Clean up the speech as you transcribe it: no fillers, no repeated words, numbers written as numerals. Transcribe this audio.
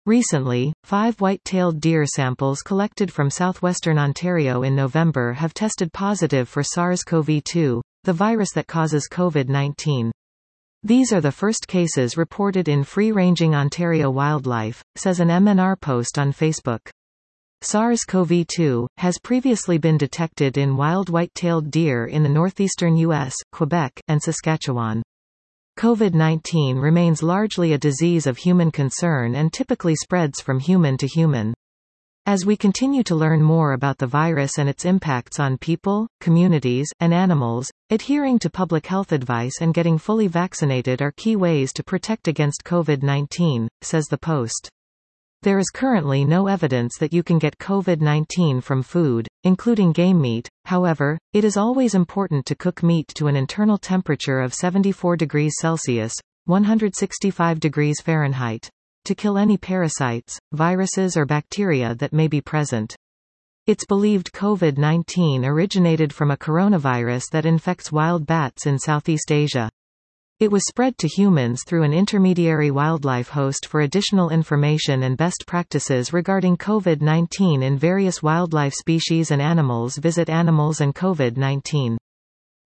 Recently, 5 white-tailed deer samples collected from southwestern Ontario in November have tested positive for SARS-CoV-2, the virus that causes COVID-19. These are the first cases reported in free-ranging Ontario wildlife, says an MNR post on Facebook. SARS-CoV-2 has previously been detected in wild white-tailed deer in the northeastern U.S., Quebec, and Saskatchewan. COVID-19 remains largely a disease of human concern and typically spreads from human to human. As we continue to learn more about the virus and its impacts on people, communities, and animals, adhering to public health advice and getting fully vaccinated are key ways to protect against COVID-19, says the Post. There is currently no evidence that you can get COVID-19 from food, including game meat. However, it is always important to cook meat to an internal temperature of 74 degrees Celsius, 165 degrees Fahrenheit, to kill any parasites, viruses or bacteria that may be present. It's believed COVID-19 originated from a coronavirus that infects wild bats in Southeast Asia. It was spread to humans through an intermediary wildlife host. For additional information and best practices regarding COVID-19 in various wildlife species and animals, visit Animals and COVID-19.